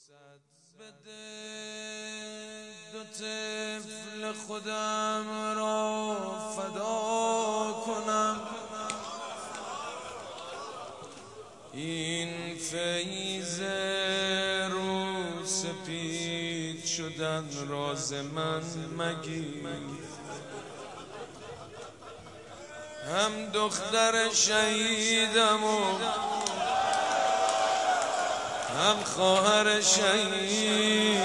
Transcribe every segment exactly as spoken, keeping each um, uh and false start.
فرصت بده دو طفل خودم را فدا کنم، این فیض رو سپید شدن راز من مگیر. هم دختر شهیدم و هم خواهر شهید،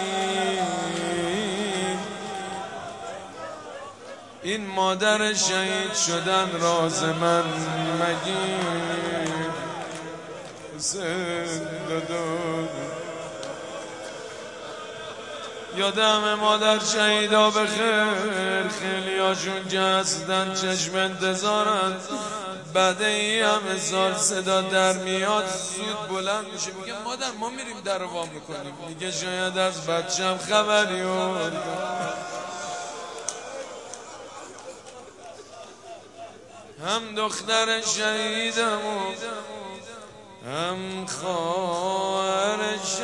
این مادر شهید شدن راز من مگیر. یادم مادر شهیدا به خیر، خیلی هاشون که هستن چشم انتظارن، بعد این همه سال صدا در میاد زود بلند میشه میگه مادر ما میریم در رو وا میکنیم. میگه شاید از بچم خبری هست. هم دختر شهیدم و هم خواهر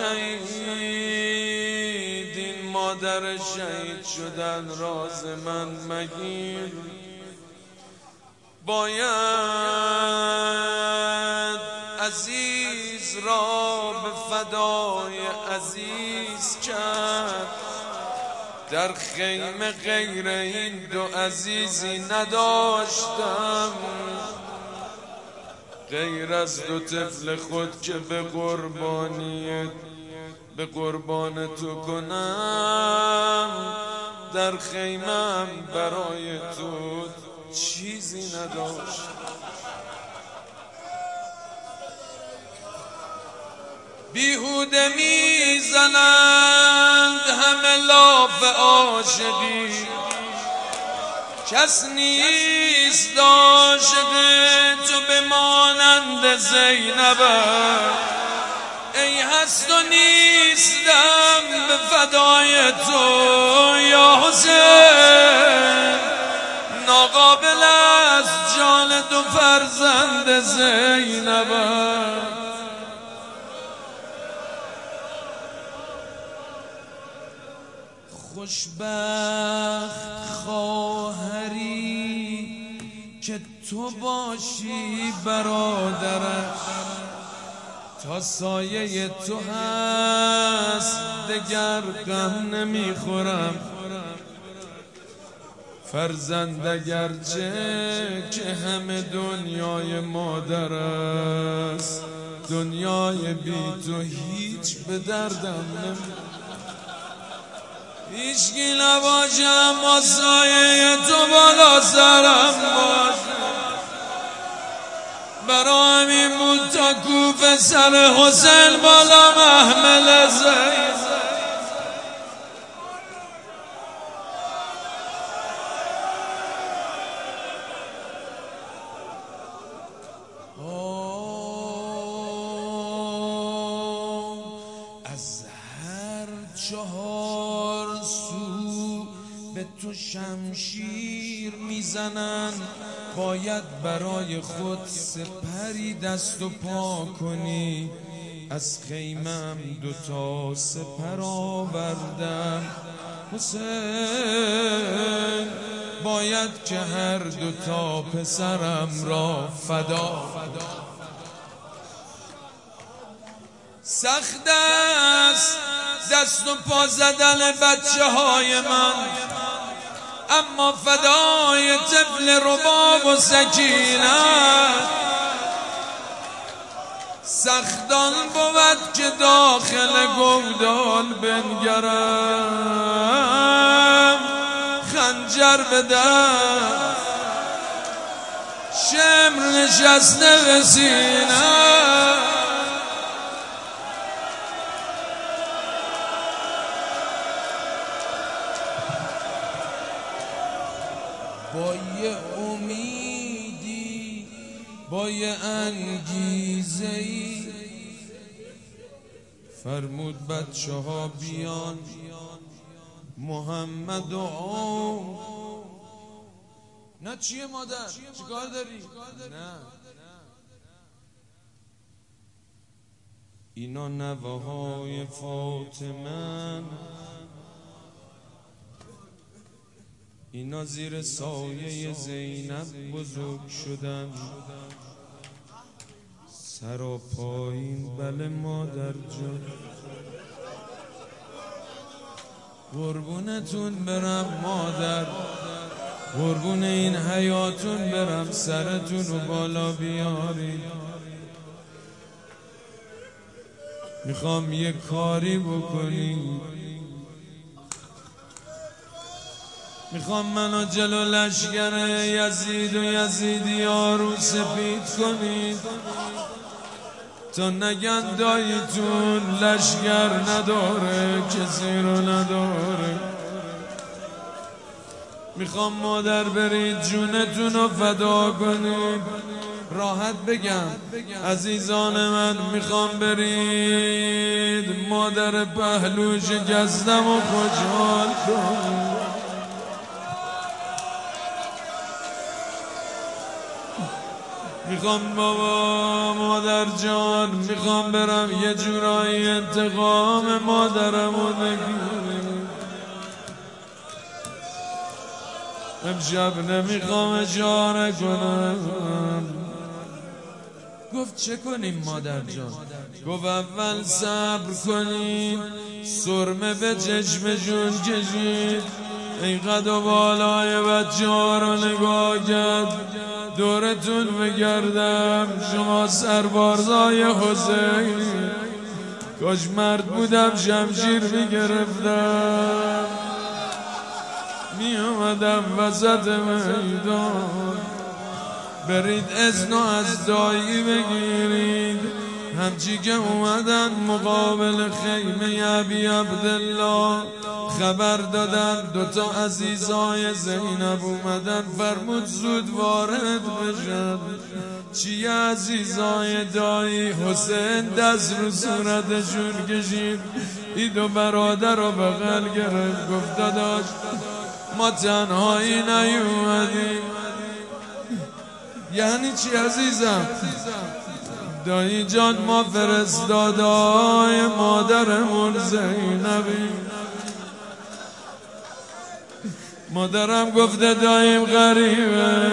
شهید، این مادر شهید شدن راز من مگیر. باید عزیز را به فدای عزیز کرد، در خیمه غیر این دو عزیزی نداشتم، غیر از دو طفل خود که به قربانیت به قربان تو کنم. در خیمم برای تو چیزی نداشت. بیهوده میزنند همه لاف عاشقی، کس نیست عاشق تو بمانند زینب. ای هست و نیستم به فدای تو یا حسین، ناقابل از جان دو فرزند زینب. خوشبخت خواهری که تو باشی برادرش، تا سایه تو هست دگر غم نمیخورم. فرزند اگرچه که همه دنیای مادر است، دنیای بی تو هیچ به دردم نمیخورم. هیچکی نباشه اما سایه تو بالا سرم باشه. برا همین بود تا کوفه سر حسین بالا محمل زید. از هر چهار سو به تو شمشیر میزنن، باید برای خود سپری دست و پا کنی. از خیمم دوتا سپر آوردم حسین، باید که هر دوتا پسرم را فدا. سخت است دست و پا زدن بچه های من، اما فدای طفل رباب و سکینت. سختان بود که داخل گودال بنگرم، خنجر بدم شمر نشسته به سینم. با یه امیدی با یه انگیزه‌ای فرمود بچه ها بیان محمد و آم. نه چیه مادر؟ چیکار داری؟ نه اینا نوه‌های فاطمه، اینا زیر سایه زینب بزرگ شدن. سر و پایین بله مادر جان، قربونتون برم مادر، قربون این حیاتون برم، سرتون رو بالا بیارید. میخوام یه کاری بکنی، میخوام منو جلو لشگر یزید و یزیدیا رو سپید کنید تا نگن داییتون لشگر نداره، کسی رو نداره. میخوام مادر برید جونتون رو فدا کنید. راحت بگم عزیزان من، میخوام برید مادر پهلو شکستم و خوشحال کنید. میخوام بابا مادر جان، میخوام برم یه جورایی انتقام مادرمو بگیرم. امشب نمیخوام اشاره کنم. گفت چه کنیم مادر جان؟ گفت اول صبر کنیم، سرمه به چشمشون کشید. این قد و بالای بچه ها رو نگاه کرد، دورتون بگردم شما سربازای حسین، کاش مرد بودم شمشیر میگرفتم میومدم وسط میدان. برید اذن از دایی بگیرید، همچی که اومدن مقابل خیمه ابی عبدالله خبر دادن دوتا عزیزای زینب اومدن. فرمود زود وارد بشن. چی عزیزای دایی؟ حسین دست رو صورتشون کشید، این دو برادر رو بغل گرفت، گفت داداش ما تنهایی نیومدیم. یعنی چی عزیزم؟ دایی جان ما فرستادای مادرمون زینبی. مادرم گفته داییم غریبه،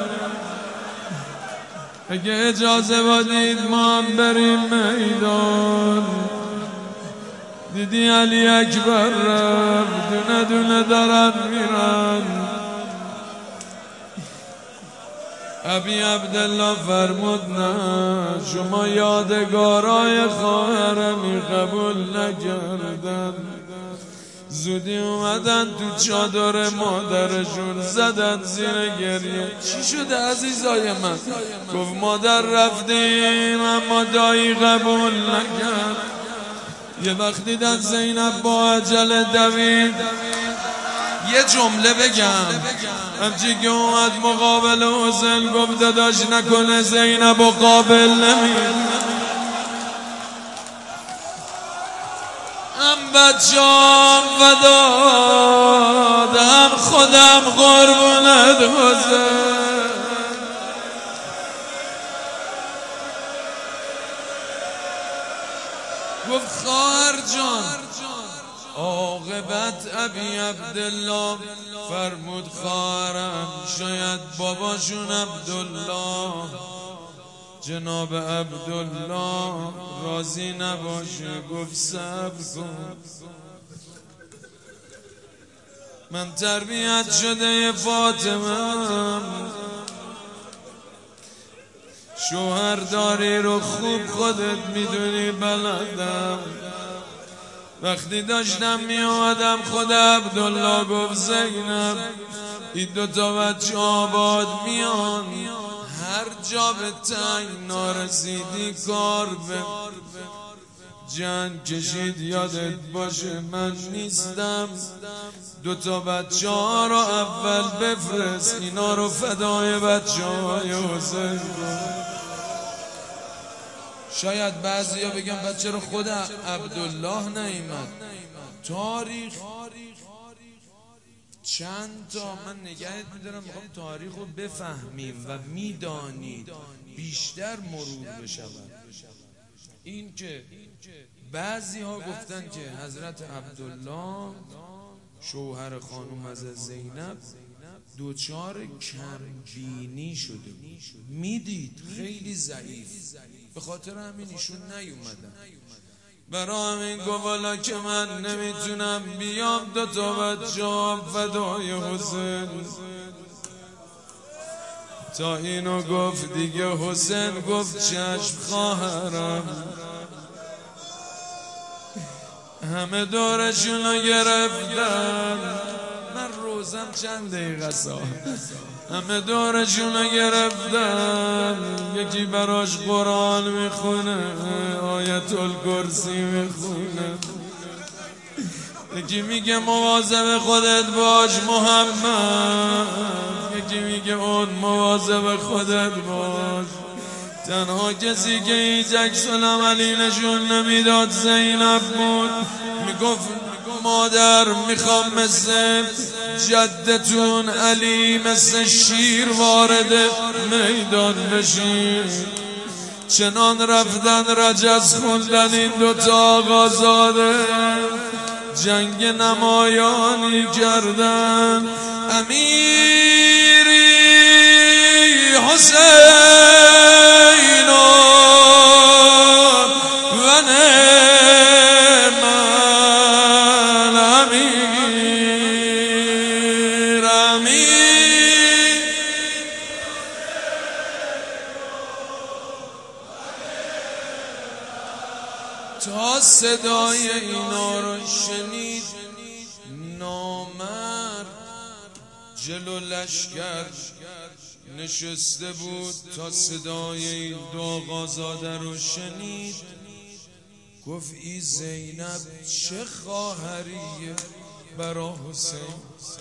اگه اجازه بدید ما هم بریم میدان. دیدی علی اکبر رفت، دونه دونه دارن میرن. ابی عبدالله فرمود نه، شما یادگارای خواهرمی قبول نکردن. زودی اومدن تو چادر مادرشون زدن زیر گریه. چی شده عزیزای من؟ گفت مادر رفتیم اما دایی قبول نکرد. یه وقت دیدن زینب با عجله دوید. یه جمله بگم، همچی که اومد مقابل حسین گفت داداش نکنه زینب و قابل نمید. هم بچه‌ام فدادم خودم قربونت حسین. گفت خواهر جان عاقبت ابی عبدالله. فرمود خواهرم شاید باباشون عبدالله جناب عبدالله راضی نباشه. گفت صبر کن، من تربیت شده فاطمه، شوهر داری رو خوب خودت میدونی بلدم. وقتی داشتم می آمدم خود عبدالله گفت زینب این دوتا بچه آباد میان، هر جا به تنگ نارسیدی کار به جنگ کشید، یادت باشه من نیستم. دوتا بچه ها رو اول بفرست، اینا رو فدای بچه های حسین کن. شاید بعضی ها بگم بچه رو خود عبدالله نیامد. تاریخ چند تا من نگهت میدارم، میخوام تاریخ رو بفهمیم و میدانید بیشتر مرور بشود. این که بعضی ها گفتن که حضرت عبدالله شوهر خانم از زینب دوچار کمبینی شده بود، میدید خیلی ضعیف، به خاطر همین ایشون نیومدن. برای همین گفت والا که من نمیتونم بیام دو تا بچه‌ام فدای حسین. تا اینو گفت دیگه حسین گفت چشم خواهرم. همه دورشونو گرفتن، من روزم چند دقیقه سا همه دورشونو گرفتن، یکی براش قرآن میخونه، آیت الکرسی میخونه، یکی میگه مواظب خودت باش محمد، یکی میگه اون مواظب خودت باش. تنها کسی که هیچ عکس العملی نشون نمیداد زینب بود. میگفت مادر میخوام مثل جدتون علی مثل شیر وارد میدان بشین. چنان رفتن رجز خوندن این دوتا آقازاده، جنگ نمایانی کردن. امیری حسین و نعم الامیر. امیر تا صدای اینا رو شنید، نامرد جلو لشکر نشسته بود. تا صدای این دو آقازاده رو شنید گفت ای زینب چه خواهریه برا حسین.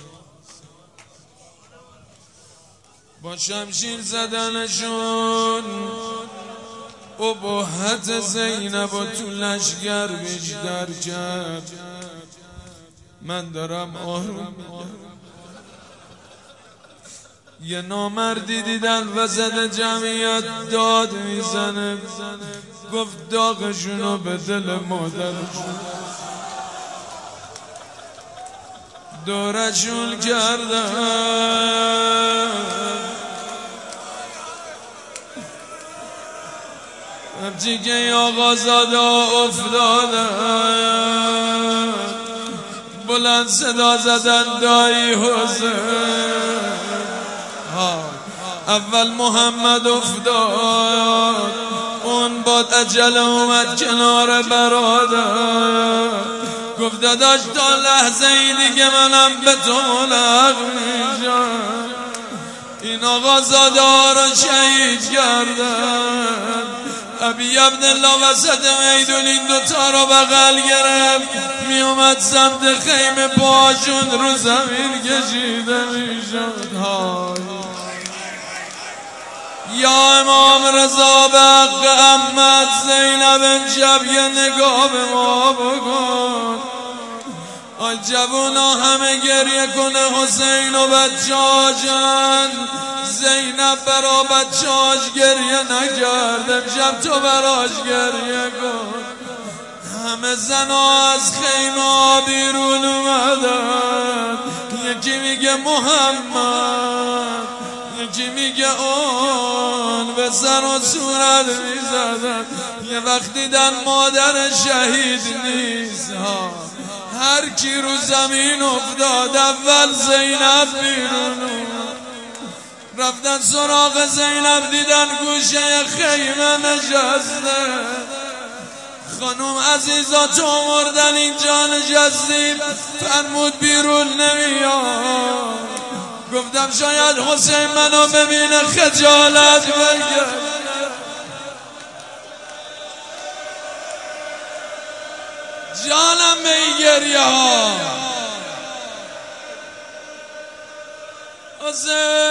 با شمشیر زدنشون ابهت زینب و تو لشکر بیشتر کرد. من دارم آروم میگم. یه نامردی دیدن وسط جمعیت داد میزنه، گفت داغشونو به دل مادرشون دورشون کردن. همچی که آقازاده افتادن بلند صدا زدن دایی حسین. اول محمد افتاد، اون باد عجل اومد کنار برادر، گفت داداش تا لحظه ای دیگه منم به تو ملحق میشم. این آقازاده ها رو شهید کردن. ابی عبدالله وسط میدون این دوتا رو بغل گرفت، میومد سمت خیمه، پاشون رو زمین کشیده میشد. یا امام رضا به حق احمد زینب امشب یه نگاه به ما بکن. آی جوونا همه گریه کنه حسین و بچه‌هاشن. زینب برا بچه‌هاش گریه نکرد، امشب تو براش گریه کن. همه زنها از خیمه بیرون اومدن، یکی میگه محمد، یکی میگه اون، به سر و صورت میزدن. یه وقت دیدن مادر شهید نیست، ها هر کی رو زمین افتاد اول زینب بیرون. رفتن سراغ زینب، دیدن گوشه خیمه نشسته. خانم عزیزا تو مردن اینجا نشستیم، فرمود بیرون نمیاد. گفتم شاید حسین منو ببینه خجالت بگه. جانم به این گریه ها. حسین